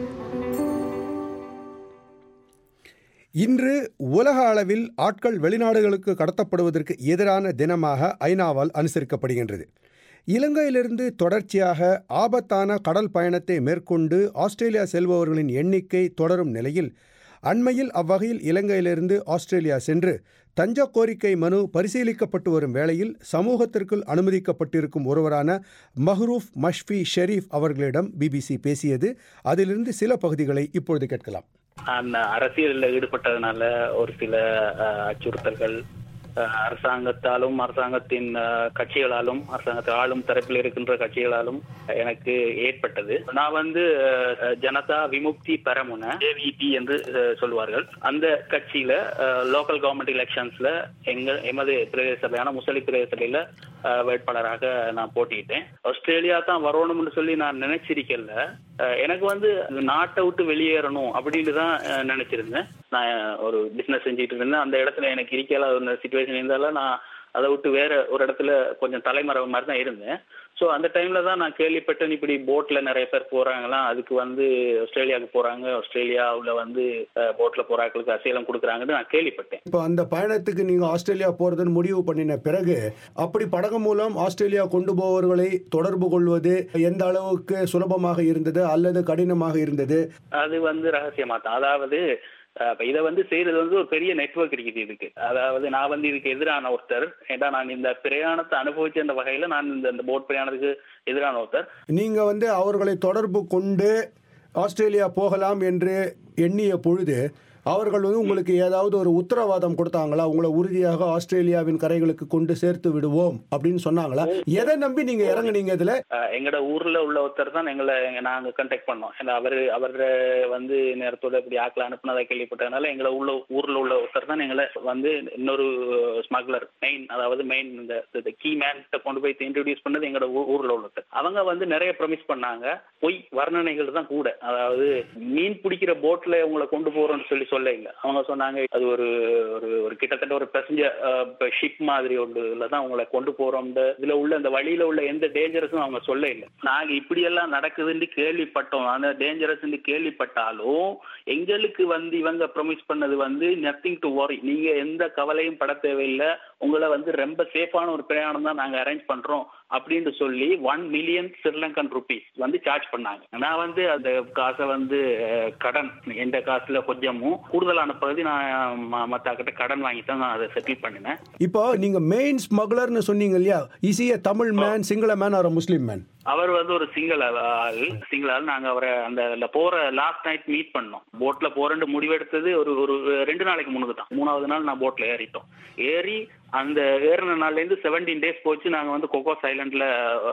இன்று உலக அளவில் ஆட்கள் வெளிநாடுகளுக்கு கடத்தப்படுவதற்கு எதிரான தினமாக ஐநாவால் அனுசரிக்கப்படுகின்றது. இலங்கையிலிருந்து தொடர்ச்சியாக ஆபத்தான கடல் பயணத்தை மேற்கொண்டு ஆஸ்திரேலியா செல்பவர்களின் எண்ணிக்கை தொடரும் நிலையில், அண்மையில் அவ்வகையில் இலங்கையிலிருந்து ஆஸ்திரேலியா சென்று தஞ்ச கோரிக்கை மனு பரிசீலிக்கப்பட்டு வரும் வேளையில் சமூகத்திற்குள் அனுமதிக்கப்பட்டிருக்கும் ஒருவரான மஹ்ரூப் மஷ்ஃபி ஷெரீப் அவர்களிடம் பிபிசி பேசியது. அதிலிருந்து சில பகுதிகளை இப்பொழுது கேட்கலாம். அரசியலில் ஈடுபட்டதுனால ஒரு சில அச்சுறுத்தல்கள் அரசாங்கத்தாலும் அரசாங்கத்தின் கட்சிகளாலும் அரசாங்கத்தை ஆளும் தரப்பில் இருக்கின்ற கட்சிகளாலும் எனக்கு ஏற்பட்டது. நான் வந்து ஜனதா விமுக்தி பெரமுன ஜேவிபி என்று சொல்வார்கள். அந்த கட்சியில லோக்கல் கவர்மெண்ட் எலெக்ஷன்ஸ்ல எங்க எமது பிரதேச சபையான முசலி பிரதேச சபையில வேட்பாளராக நான் போட்டிட்டேன். ஆஸ்திரேலியா தான் வரணும்னு சொல்லி நான் நினைச்சிருக்கல. எனக்கு வந்து நாட்டை விட்டு வெளியேறணும் அப்படின்னு தான் நினைச்சிருந்தேன். நான் ஒரு பிசினஸ் செஞ்சுட்டு இருந்தேன். அந்த இடத்துல எனக்கு இருக்கல ஒரு சிச்சுவேஷன் இருந்தாலும் நான் அதை விட்டு வேற ஒரு இடத்துல கொஞ்சம் தலைமறைவு மாதிரி தான் இருந்தேன். ஸோ அந்த டைம்ல தான் நான் கேள்விப்பட்டேன், இப்படி போட்ல நிறைய பேர் போறாங்களாம், அதுக்கு வந்து ஆஸ்திரேலியாவுக்கு போறாங்க, ஆஸ்திரேலியாவில் வந்து போட்ல போறாங்களுக்கு அசைலம் கொடுக்குறாங்கன்னு நான் கேள்விப்பட்டேன். இப்போ அந்த பயணத்துக்கு நீங்க ஆஸ்திரேலியா போறதுன்னு முடிவு பண்ணின பிறகு, அப்படி படகு மூலம் ஆஸ்திரேலியா கொண்டு போவர்களை தொடர்பு கொள்வது எந்த அளவுக்கு சுலபமாக இருந்தது அல்லது கடினமாக இருந்தது? அது வந்து ரகசியமா தான். அதாவது இதை வந்து செய்யறது வந்து ஒரு பெரிய நெட்வொர்க் இருக்குது இதுக்கு. அதாவது நான் வந்து இதுக்கு எதிரான ஒருத்தர், ஏன்னா நான் இந்த பிரயாணத்தை அனுபவிச்ச அந்த வகையில நான் இந்த போட் பிரயாணத்துக்கு எதிரான ஒருத்தர். நீங்க வந்து அவர்களை தொடர்பு கொண்டு ஆஸ்திரேலியா போகலாம் என்று எண்ணிய பொழுது அவர்கள் வந்து உங்களுக்கு ஏதாவது ஒரு உத்தரவாதம் கொடுத்தாங்களா? உங்களை உறுதியாக ஆஸ்திரேலியாவின் கரைகளுக்கு கொண்டு சேர்த்து விடுவோம் அப்படின்னு சொன்னாங்களா? எதை நம்பி நீங்க இறங்குனீங்க? இதுல எங்கட ஊர்ல உள்ள ஒருத்தர் தான் எங்களை நாங்க கான்டாக்ட் பண்ணோம். அவர் அவர் வந்து நேரத்தோட இப்படி ஆக்களை அனுப்புனதை கேள்விப்பட்டதுனால எங்களை உள்ள ஊர்ல உள்ள ஒருத்தர் தான் எங்களை வந்து இன்னொரு ஸ்மக்லர் மெயின், அதாவது மெயின் இந்த கீ மேன் கொண்டு போய் இன்ட்ரோடியூஸ் பண்ணது எங்கட ஊர்ல உள்ள ஒருத்தர். அவங்க வந்து நிறைய ப்ராமிஸ் பண்ணாங்க. பொய் வர்ணனைகள் தான் கூட. அதாவது மீன் பிடிக்கிற போட்ல உங்களை கொண்டு போறோம்னு சொல்லி சொல்ல இல்ல. அவங்க சொன்னாங்க அது ஒரு ஒரு கிட்டத்தட்ட ஒரு பேசஞ்சர் ஷிப் மாதிரி ஒன்றுல தான் உங்களை கொண்டு போறோம். இதுல உள்ள இந்த வழியில உள்ள எந்த டேஞ்சரஸும் அவங்க சொல்ல இல்லை. நாங்க இப்படி எல்லாம் நடக்குதுன்னு கேள்விப்பட்டோம். அந்த டேஞ்சரஸ் கேள்விப்பட்டாலும் எங்களுக்கு வந்து இவங்க ப்ராமிஸ் பண்ணது வந்து நத்திங் டு வரி, நீங்க எந்த கவலையும் பட தேவையில்லை, உங்களை வந்து ரொம்ப சேஃபான ஒரு பிரயாணம் தான் நாங்க அரேஞ்ச் பண்றோம் அப்படின்னு சொல்லி ஒன் மில்லியன் ஸ்ரீலங்கன் ருபீஸ் வந்து சார்ஜ் பண்ணாங்க. நான் வந்து அந்த காசை வந்து கடன் எந்த காசுல கொஞ்சமும் கூடுதலான பகுதி நான் மற்ற கிட்ட கடன் வாங்கி தான் நான் அதை செட்டில் பண்ணினேன். இப்போ நீங்க மெயின் ஸ்மக்லர்னு சொன்னீங்க இல்லையா, is he a Tamil man, Sinhala man or Muslim man? அவர் வந்து ஒரு சிங்கள ஆள் சிங்கள ஆள் நாங்க அவரை அந்த போற லாஸ்ட் நைட் மீட் பண்ணோம். போட்ல போறேன்னு முடிவெடுத்தது ஒரு ஒரு ரெண்டு நாளைக்கு முன்னுக்கு தான். மூணாவது நாள் நான் போட்ல ஏறிட்டோம். ஏறி அந்த ஏறின நாள்ல இருந்து செவன்டீன் டேஸ் போச்சு. நாங்க வந்து கோகோஸ் ஐலண்ட்ல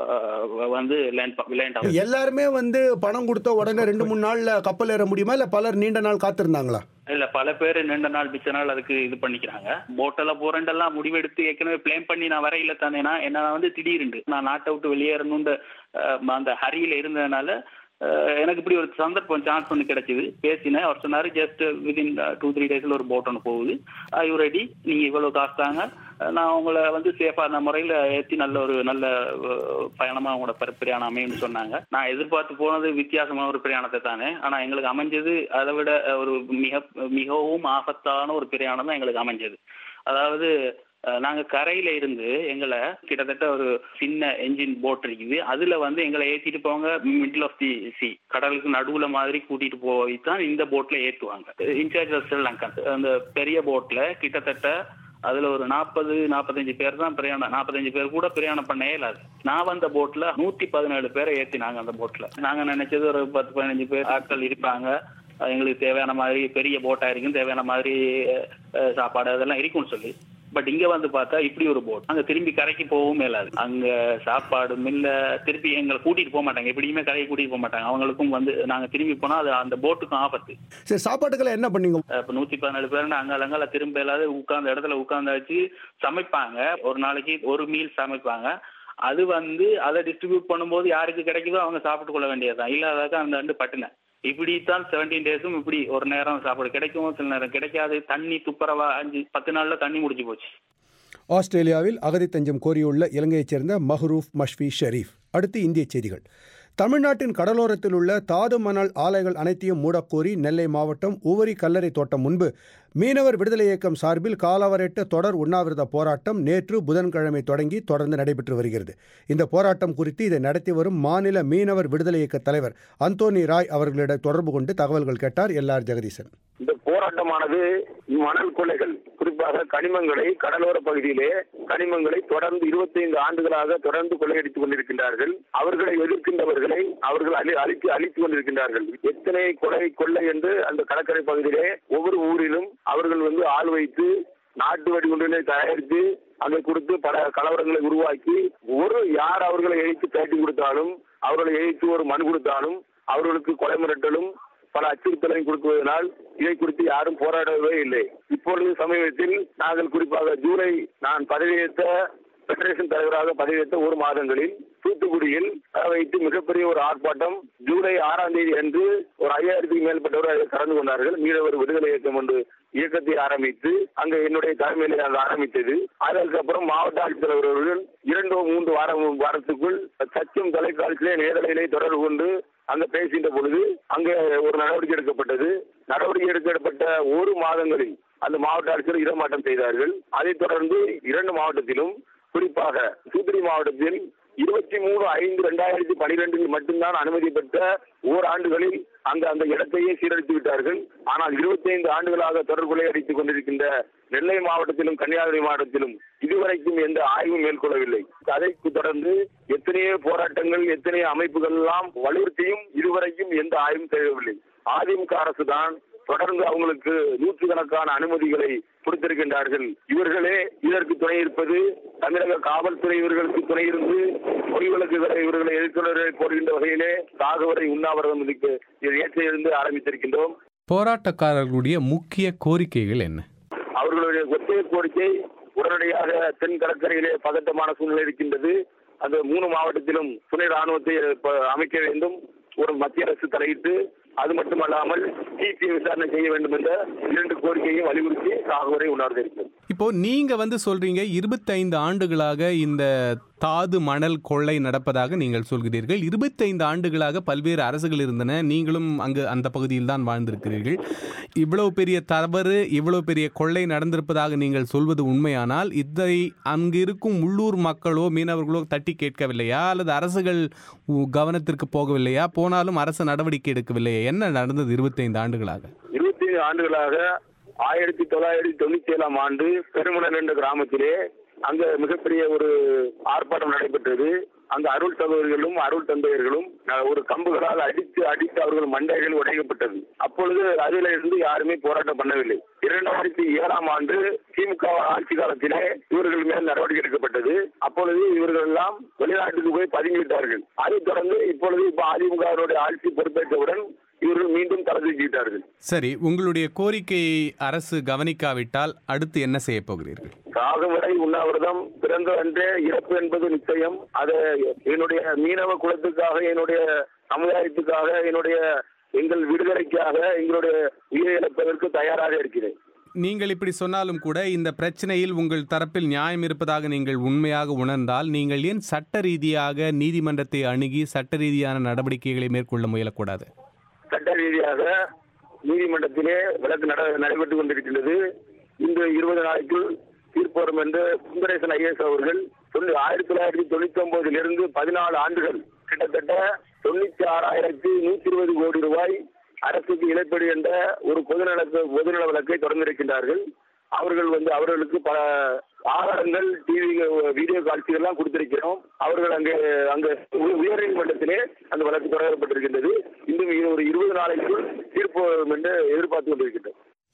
வந்து லேண்ட் ஆகும். எல்லாருமே வந்து பணம் கொடுத்த உடனே ரெண்டு மூணு நாள்ல கப்பல் ஏற முடியுமா, இல்ல பலர் நீண்ட நாள் காத்திருந்தாங்களா? இல்ல, பல பேர் நீண்ட நாள் மிச்ச நாள் அதுக்கு இது பண்ணிக்கிறாங்க. போட்டெல்லாம் போறேன்டெல்லாம் முடிவெடுத்து ஏற்கனவே பிளான் பண்ணி நான் வர இல்ல தானே. நான் என்ன வந்து திடீர்னு நான் நாட்டை விட்டு வெளியேறணும் அந்த ஹரியில இருந்ததுனால எனக்கு இப்படி ஒரு சந்தர்ப்பம் சான்ஸ் ஒன்று கிடைச்சிது. பேசினேன். அவர் சொன்னாரு ஜஸ்ட் வித்தின் டூ த்ரீ டேஸ்ல ஒரு போட் ஒன்று போகுது, யூ ரெடி, நீங்க இவ்வளவு காசு தாங்க, நான் உங்களை வந்து சேஃபான முறையில ஏற்றி நல்ல ஒரு நல்ல பயணமா உங்களோட பிரயாணம் அமையும்னு சொன்னாங்க. நான் எதிர்பார்த்து போனது வித்தியாசமான ஒரு பிரயாணத்தை தானே. ஆனா எங்களுக்கு அமைஞ்சது அதை விட ஒரு மிக மிகவும் ஆபத்தான ஒரு பிரயாணம் தான் எங்களுக்கு அமைஞ்சது. அதாவது நாங்க கரையில இருந்து எங்களை கிட்டத்தட்ட ஒரு சின்ன என்ஜின் போட் இருக்குது, அதுல வந்து எங்களை ஏத்திட்டு போவாங்க மிடில் ஆஃப் தி சி, கடலுக்கு நடுவுல மாதிரி கூட்டிட்டு போய் தான் இந்த போட்ல ஏற்றுவாங்க. இன்சார்ஜ் ஆஃப் ஸ்ரீலங்கா அந்த பெரிய போட்ல கிட்டத்தட்ட அதுல ஒரு நாற்பது நாற்பத்தஞ்சு பேர் தான் பிரயாணம், நாற்பத்தஞ்சு பேர் கூட பிரயாணம் பண்ணவே இல்லாது. நான் வந்த போட்ல நூத்தி பதினேழு பேரை ஏத்தினாங்க. அந்த போட்ல நாங்க நினைச்சது ஒரு பத்து பதினஞ்சு பேர் ஆட்கள் இருப்பாங்க, எங்களுக்கு தேவையான மாதிரி பெரிய போட்டா இருக்கும், தேவையான மாதிரி சாப்பாடு அதெல்லாம் இருக்கும்னு சொல்லி. பட் இங்க வந்து பார்த்தா இப்படி ஒரு போட், அங்க திரும்பி கரைக்கு போகவும் மேலாது. அங்க சாப்பாடு மில்ல திருப்பி எங்களை கூட்டிட்டு போக மாட்டாங்க, எப்படியுமே கரையை கூட்டிட்டு போக மாட்டாங்க. அவங்களுக்கும் வந்து நாங்க திரும்பி போனா அது அந்த போட்டுக்கும் ஆபத்து. சரி, சாப்பாட்டுக்களை என்ன பண்ணீங்க? இப்ப நூத்தி பதினாலு பேர் அங்க அலங்கால திரும்ப இல்லாத உட்கார்ந்த இடத்துல உட்கார்ந்து வச்சு சமைப்பாங்க. ஒரு நாளைக்கு ஒரு மீல் சமைப்பாங்க. அது வந்து அதை டிஸ்ட்ரிபியூட் பண்ணும்போது யாருக்கு கிடைக்குதோ அவங்க சாப்பிட்டு கொள்ள வேண்டியதுதான், இல்லாதாக்க அந்த ரெண்டு பட்டின. இப்படித்தான் செவன்டீன் டேஸும் இப்படி ஒரு நேரம் சாப்பாடு கிடைக்கும், சில நேரம் கிடைக்காது. தண்ணி துப்புரவா அஞ்சு பத்து நாள்ல தண்ணி முடிஞ்சு போச்சு. ஆஸ்திரேலியாவில் அகதி தஞ்சம் கோரியுள்ள இலங்கையைச் சேர்ந்த மஹ்ரூப் மஷ்ஃபி ஷெரீப். அடுத்து இந்திய செய்திகள். தமிழ்நாட்டின் கடலோரத்தில் உள்ள தாது மணல் ஆலைகள் அனைத்தையும் மூடக்கோரி நெல்லை மாவட்டம் உவரி கல்லறை தோட்டம் முன்பு மீனவர் விடுதலை இயக்கம் சார்பில் காலவரையற்ற தொடர் உண்ணாவிரத போராட்டம் நேற்று புதன்கிழமை தொடங்கி தொடர்ந்து நடைபெற்று வருகிறது. இந்த போராட்டம் குறித்து இதை நடத்தி வரும் மாநில மீனவர் விடுதலை இயக்க தலைவர் அந்தோனி ராய் அவர்களிடம் தொடர்பு கொண்டு தகவல்கள் கேட்டார் எல் ஆர் ஜெகதீசன். இந்த போராட்டமானது மணல் கொள்ளைகள், குறிப்பாக கனிமங்களை, கடலோர பகுதியிலே கனிமங்களை தொடர்ந்து இருபத்தி ஐந்து ஆண்டுகளாக தொடர்ந்து கொள்ளையடித்துக் கொண்டிருக்கின்றார்கள். அவர்களை எதிர்க்கின்றவர்களை அவர்கள் அழி அழித்து அழித்துக் கொண்டிருக்கின்றார்கள். எத்தனை கொலை கொள்ளை என்று அந்த கடற்கரை பகுதியிலே ஒவ்வொரு ஊரிலும் அவர்கள் வந்து ஆள் வைத்து நாட்டு வெடிகுண்டினை தயாரித்து அதை கொடுத்து பல கலவரங்களை உருவாக்கி, ஒரு யார் அவர்களை எழுத்து பேட்டி கொடுத்தாலும், அவர்களை எழுத்து ஒரு மனு கொடுத்தாலும் அவர்களுக்கு கொலை மிரட்டலும் பல அச்சுறுத்தலையும் கொடுக்குவதனால் இதை குறித்து யாரும் போராடவே இல்லை. இப்பொழுது சமீபத்தில் நாங்கள் குறிப்பாக ஜூலை நான் பதவியேற்ற பெடரேஷன் தலைவராக பதவியேற்ற ஒரு மாதங்களில் தூத்துக்குடியில் வைத்து மிகப்பெரிய ஒரு ஆர்ப்பாட்டம் ஜூலை ஆறாம் தேதி அன்று ஒரு ஐயாயிரத்துக்கு மேற்பட்டவர் அதில் கலந்து கொண்டார்கள். மீனவர் விடுதலை இயக்கம் ஒன்று இயக்கத்தை ஆரம்பித்து அங்க என்னுடைய தலைமையில அது ஆரம்பித்தது. அதற்கப்புறம் மாவட்ட ஆட்சித்தலைவர் அவர்கள் இரண்டோ மூன்று வாரம் வாரத்துக்குள் சச்சும் தொலைக்காட்சியிலே நேரலையிலே தொடர்பு கொண்டு அங்க பேசின்ற பொழுது அங்கே ஒரு நடவடிக்கை எடுக்கப்பட்டது. நடவடிக்கை எடுக்கப்பட்ட ஒரு மாதங்களில் அந்த மாவட்ட ஆட்சியர் இடமாற்றம் செய்தார்கள். அதைத் தொடர்ந்து இரண்டு மாவட்டத்திலும், குறிப்பாக தூத்துக்குடி மாவட்டத்தில் இருபத்தி மூணு ஐந்து இரண்டாயிரத்தி பனிரெண்டில் மட்டும்தான் அனுமதி பெற்ற ஓராண்டுகளில் அங்கு அந்த இடத்தையே சீரழித்து விட்டார்கள். ஆனால் இருபத்தி ஐந்து ஆண்டுகளாக தொடர்புகளை அடித்துக் கொண்டிருக்கின்ற நெல்லை மாவட்டத்திலும் கன்னியாகுமரி மாவட்டத்திலும் இதுவரைக்கும் எந்த ஆய்வும் மேற்கொள்ளவில்லை. அதைத் தொடர்ந்து எத்தனையோ போராட்டங்கள், எத்தனையோ அமைப்புகள் எல்லாம் வலியுறுத்தியும் இதுவரைக்கும் எந்த ஆய்வும் செய்யவில்லை. அதிமுக அரசு தான் தொடர்ந்து அவங்களுக்கு நூற்றுக்கணக்கான அனுமதிகளை கொடுத்திருக்கின்றார்கள். இவர்களே இதற்கு துணை இருப்பது தமிழக காவல்துறை இவர்களுக்கு துணை இருந்து பொய் வழக்குகளை இவர்களை எதிர்த்து போடுகின்ற வகையிலே சாகுவரை உண்ணாவிரதம் நேற்று இருந்து ஆரம்பித்திருக்கின்றோம். போராட்டக்காரர்களுடைய முக்கிய கோரிக்கைகள் என்ன? அவர்களுடைய ஒற்றைய கோரிக்கை உடனடியாக தென் கடற்கரையிலே பதட்டமான சூழ்நிலை இருக்கின்றது. அந்த மூணு மாவட்டத்திலும் துணை ராணுவத்தை அமைக்க வேண்டும், ஒரு மத்திய அரசு தலையிட்டு, அது மட்டுமல்லாமல் சிபிஐ விசாரணை செய்ய வேண்டும் என்ற இரண்டு கோரிக்கையும் வலியுறுத்தி சாகுவரை உணர்ந்திருக்கிறது. இப்போ நீங்க வந்து சொல்றீங்க இருபத்தைந்து ஆண்டுகளாக இந்த தாது மணல் கொள்ளை நடப்பதாக நீங்கள் சொல்கிறீர்கள். இருபத்தைந்து ஆண்டுகளாக பல்வேறு அரசுகள் இருந்தன, நீங்களும் அங்கு அந்த பகுதியில் தான் வாழ்ந்திருக்கிறீர்கள். இவ்வளவு பெரிய தவறு, இவ்வளவு பெரிய கொள்ளை நடந்திருப்பதாக நீங்கள் சொல்வது உண்மையானால் இதை அங்கு இருக்கும் உள்ளூர் மக்களோ மீனவர்களோ தட்டி கேட்கவில்லையா, அல்லது அரசுகள் கவனத்திற்கு போகவில்லையா, போனாலும் அரசு நடவடிக்கை எடுக்கவில்லையா? என்ன நடந்தது இருபத்தைந்து ஆண்டுகளாக? இருபத்தி ஐந்து ஆண்டுகளாக ஆயிரத்தி தொள்ளாயிரத்தி தொண்ணூத்தி ஏழாம் ஆண்டு பெருமணல் என்ற கிராமத்திலே அங்க மிகப்பெரிய ஒரு ஆர்ப்பாட்டம் நடைபெற்றது. அந்த அருள் சகோதரிகளும் அருள் தந்தையர்களும் ஒரு கம்புகளால் அடித்து அடித்து அவர்கள் மண்டைகள் உடைக்கப்பட்டது. அப்பொழுது அதில இருந்து யாருமே போராட்டம் பண்ணவில்லை. இரண்டாயிரத்தி ஏழாம் ஆண்டு திமுக ஆட்சி காலத்திலே இவர்கள் மேல் நடவடிக்கை எடுக்கப்பட்டது. அப்பொழுது இவர்கள் எல்லாம் வெளிநாட்டுக்கு போய் பதுங்கிவிட்டார்கள். அதைத் தொடர்ந்து இப்பொழுது இப்ப அதிமுகவுடைய ஆட்சி பொறுப்பேற்றவுடன் இவர்கள் மீண்டும் தலை தூக்கிவிட்டார்கள். சரி, உங்களுடைய கோரிக்கையை அரசு கவனிக்காவிட்டால் அடுத்து என்ன செய்ய போகிறீர்கள்? காகவரை உண்ணாவிரதம், பிறந்த அன்றே இறப்பு என்பது நிச்சயம். அதை என்னுடைய மீனவ குலத்துக்காக, என்னுடைய சமுதாயத்துக்காக, என்னுடைய எங்கள் விடுதலைக்காக, எங்களுடைய உயிரை இழப்பதற்கு தயாராக இருக்கிறேன். நீங்கள் இப்படி சொன்னாலும் கூட இந்த பிரச்சனையில் உங்கள் தரப்பில் நியாயம் இருப்பதாக நீங்கள் உண்மையாக உணர்ந்தால் நீங்கள் ஏன் சட்ட ரீதியாக நீதிமன்றத்தை அணுகி சட்ட ரீதியான நடவடிக்கைகளை மேற்கொள்ள முயலக்கூடாது? சட்ட ரீதியாக நீதிமன்றத்திலே வழக்கு நடைபெற்றுக் கொண்டிருக்கின்றது. இந்த இருபது நாளைக்குள் தீர்ப்பு வரும் என்று சுந்தரேசன் ஐஏஎஸ் அவர்கள் சொல்லி ஆயிரத்தி தொள்ளாயிரத்தி தொண்ணூத்தி ஒன்பதில் இருந்து பதினாலு ஆண்டுகள் கிட்டத்தட்ட தொண்ணூத்தி ஆறாயிரத்தி நூத்தி இருபது கோடி ரூபாய் அரசுக்கு இழப்பீடு என்ற ஒரு பொதுநல பொதுநல வழக்கை தொடர்ந்திருக்கின்றார்கள். அவர்கள் வந்து அவர்களுக்கு பல ஆதாரங்கள், டிவி வீடியோ காட்சிகள் எல்லாம் கொடுத்திருக்கிறோம். அவர்கள் அங்கே அங்க உயர் நீதிமன்றத்திலே அந்த வழக்கு தொடரப்பட்டிருக்கின்றது. இன்னும் ஒரு இருபது நாளைக்குள் தீர்ப்பு வரும் என்று எதிர்பார்த்து கொண்டிருக்கின்றோம்.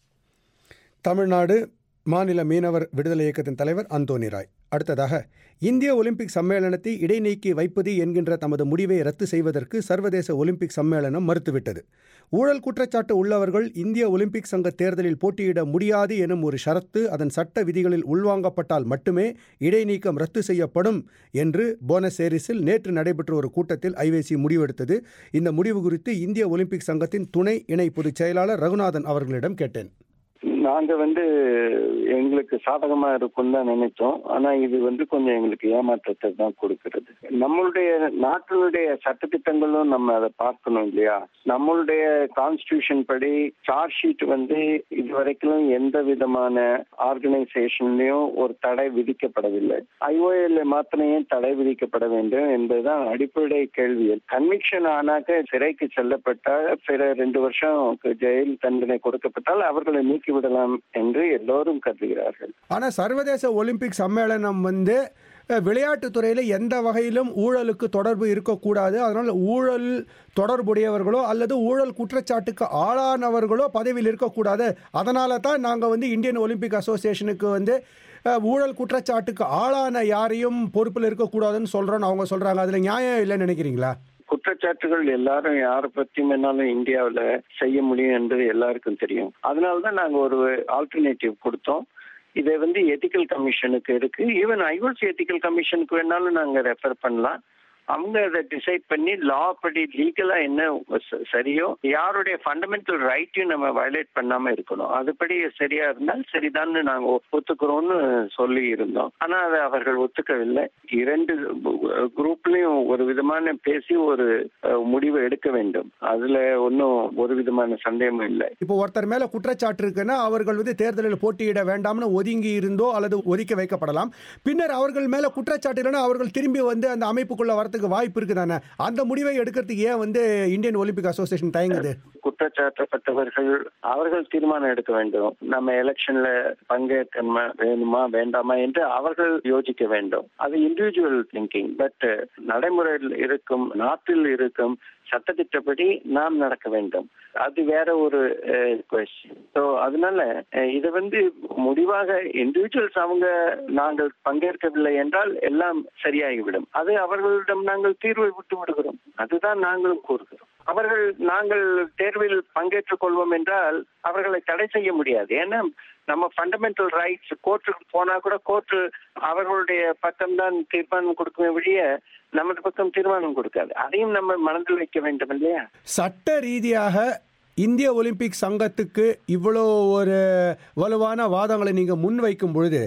தமிழ்நாடு மாநில மீனவர் விடுதலை இயக்கத்தின் தலைவர் அந்தோனி ராய். அடுத்ததாக, இந்திய ஒலிம்பிக் சம்மேளனத்தை இடைநீக்கி வைப்பது என்கின்ற தமது முடிவை ரத்து செய்வதற்கு சர்வதேச ஒலிம்பிக் சம்மேளனம் மறுத்துவிட்டது. ஊழல் குற்றச்சாட்டு உள்ளவர்கள் இந்திய ஒலிம்பிக் சங்க தேர்தலில் போட்டியிட முடியாது எனும் ஒரு ஷரத்து அதன் சட்ட விதிகளில் உள்வாங்கப்பட்டால் மட்டுமே இடைநீக்கம் ரத்து செய்யப்படும் என்று போனஸ் ஏரிஸில் நேற்று நடைபெற்ற ஒரு கூட்டத்தில் ஐஓசி முடிவெடுத்தது. இந்த முடிவு குறித்து இந்திய ஒலிம்பிக் சங்கத்தின் துணை இணை பொதுச் செயலாளர் ரகுநாதன் அவர்களிடம் கேட்டேன். நாங்க வந்து எங்களுக்கு சாதகமா இருக்கும் தான் நினைச்சோம். ஆனா இது வந்து கொஞ்சம் எங்களுக்கு ஏமாற்றத்தை தான் கொடுக்கிறது. நம்மளுடைய நாட்டினுடைய சட்டத்திட்டங்களும் நம்ம அதை பார்க்கணும் இல்லையா? நம்மளுடைய கான்ஸ்டிடியூஷன் படி சார்ஜ் ஷீட் வந்து இதுவரைக்கும் எந்த விதமான ஆர்கனைசேஷன்லயும் ஒரு தடை விதிக்கப்படவில்லை. ஐஓஏல மாத்திரையே தடை விதிக்கப்பட வேண்டும் என்பதுதான் அடிப்படை கேள்வி. கன்விக்ஷன் ஆனாக்க சிறைக்கு செல்லப்பட்டால் பிற ரெண்டு வருஷம் ஜெயில் தண்டனை கொடுக்கப்பட்டால் அவர்களை நீக்கிவிடலாம் என்று எல்லோரும் கருதுகிறார்கள். ஆனா சர்வதேச ஒலிம்பிக் சம்மேளனம் வந்து விளையாட்டுத் துறையில எந்த வகையிலும் ஊழலுக்கு தொடர்பு இருக்கக்கூடாது, அதனால் ஊழல் தொடர்புடையவர்களோ அல்லது ஊழல் குற்றச்சாட்டுக்கு ஆளானவர்களோ பதவியில் இருக்கக்கூடாது, அதனால தான் நாங்கள் வந்து இந்தியன் ஒலிம்பிக் அசோசியேஷனுக்கு வந்து ஊழல் குற்றச்சாட்டுக்கு ஆளான யாரையும் பொறுப்பில் இருக்கக்கூடாதுன்னு சொல்றோன்னு அவங்க சொல்றாங்க. அதுல நியாயம் இல்லைன்னு நினைக்கிறீங்களா? குற்றச்சாட்டுகள் எல்லாரும் யாரை பற்றி வேணாலும் இந்தியாவில் செய்ய முடியும் என்பது எல்லாருக்கும் தெரியும். அதனால்தான் நாங்கள் ஒரு ஆல்டர்னேட்டிவ் கொடுத்தோம். இதை வந்து எத்திக்கல் கமிஷனுக்கு இருக்கு. ஈவன் ஐஓசி எத்திக்கல் கமிஷனுக்கு வேணாலும் நாங்கள் ரெஃபர் பண்ணலாம். அவங்க அதை டிசைட் பண்ணி லா படி லீகலா என்ன சரியோ, யாருடைய ஃபண்டமெண்டல் ரைட்டையும் நம்ம வயலேட் பண்ணாம இருக்கணும், அதுபடி சரியா இருந்தால் சரிதான்னு நாங்க ஒத்துக்கிறோம்னு சொல்லி இருந்தோம். ஆனா அதை அவர்கள் ஒத்துக்கவில்லை. இரண்டு குரூப்லயும் ஒரு விதமான பேசி ஒரு முடிவை எடுக்க வேண்டும். அதுல ஒன்னும் ஒரு விதமான சந்தேகமும் இல்லை. இப்போ ஒருத்தர் மேல குற்றச்சாட்டு இருக்குன்னா அவர்கள் வந்து தேர்தலில் போட்டியிட வேண்டாம்னு ஒதுங்கி இருந்தோ அல்லது ஒதுக்கி வைக்கப்படலாம். பின்னர் அவர்கள் மேல குற்றச்சாட்டு இல்லைன்னா அவர்கள் திரும்பி வந்து அந்த அமைப்புக்குள்ள வரது வாய்ப்பு இருக்குதானே? அந்த முடிவை எடுக்கிறதுக்கு ஏன் வந்து இந்தியன் ஒலிம்பிக் அசோசியேஷன் தயங்குது? குற்றச்சாட்டப்பட்டவர்கள் அவர்கள் தீர்மானம் எடுக்க வேண்டும். நம்ம எலெக்ஷன்ல பங்கேற்க வேணுமா வேண்டாமா என்று அவர்கள் யோசிக்க வேண்டும். அது இண்டிவிஜுவல் திங்கிங். பட் நடைமுறையில் இருக்கும், நாட்டில் இருக்கும் சட்டத்திட்டப்படி நாம் நடக்க வேண்டும். அது வேற ஒரு கொஸ்டின். ஸோ அதனால இதை வந்து முடிவாக இண்டிவிஜுவல்ஸ் அவங்க நாங்கள் பங்கேற்கவில்லை என்றால் எல்லாம் சரியாகிவிடும். அது அவர்களிடம் நாங்கள் தீர்வை விட்டு விடுகிறோம். அதுதான் நாங்களும் கூறுகிறோம். அவர்கள் நாங்கள் தேர்வில் பங்கேற்றுக் கொள்வோம் என்றால் அவர்களை தடை செய்ய முடியாது. ஏன்னா நம்ம ஃபண்டமெண்டல் ரைட்ஸ் கோர்ட்டுக்கு போனா கூட கோர்ட்டு அவர்களுடைய பக்கம்தான் தீர்மானம் கொடுக்குமே வழிய நமது பக்கம் தீர்மானம் கொடுக்காது. அதையும் நம்ம மனதில் வைக்க வேண்டும் இல்லையா? சட்ட ரீதியாக இந்திய ஒலிம்பிக் சங்கத்துக்கு இவ்வளோ ஒரு வலுவான வாதங்களை நீங்கள் முன்வைக்கும் பொழுது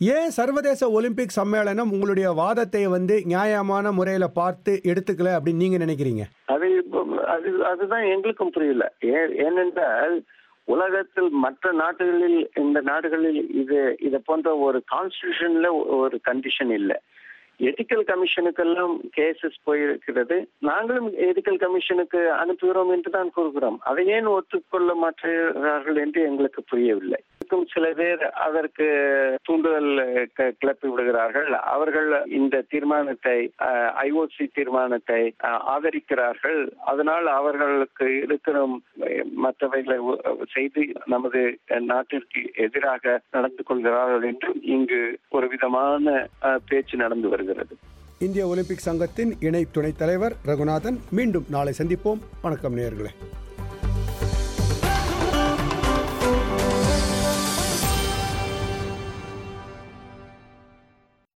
ஏன் சர்வதேச ஒலிம்பிக் சம்மேளனம் உங்களுடைய வாதத்தை வந்து நியாயமான முறையில பார்த்து எடுத்துக்கல அப்படின்னு நீங்க நினைக்கிறீங்க? அது அது அதுதான் எங்களுக்கும் புரியல. ஏனென்றால் உலகத்தில் மற்ற நாடுகளில் இந்த நாடுகளில் இது இதை போன்ற ஒரு கான்ஸ்டிடியூஷன்ல ஒரு கண்டிஷன் இல்லை. எதிக்கல் கமிஷனுக்கெல்லாம் கேசஸ் போயிருக்கிறது. நாங்களும் எதிக்கல் கமிஷனுக்கு அனுப்புகிறோம் என்று தான் கூறுகிறோம். அதை ஏன் ஒத்துக்கொள்ள மாட்டார்கள் என்று எங்களுக்கு புரியவில்லை. சில பேர் அதற்கு தூண்டுதல் கிளப்பி விடுகிறார்கள். அவர்கள் இந்த தீர்மானத்தை ஐஓசி தீர்மானத்தை ஆதரிக்கிறார்கள். அதனால் அவர்களுக்கு இருக்கிற மற்றவைகளை செய்து நமது நாட்டிற்கு எதிராக நடந்து கொள்கிறார்கள் என்றும் இங்கு ஒரு விதமான பேச்சு நடந்து வருகிறது. இந்திய ஒலிம்பிக் சங்கத்தின் இணை துணைத் தலைவர் ரகுநாதன். மீண்டும் நாளை சந்திப்போம். வணக்கம் நேயர்களே.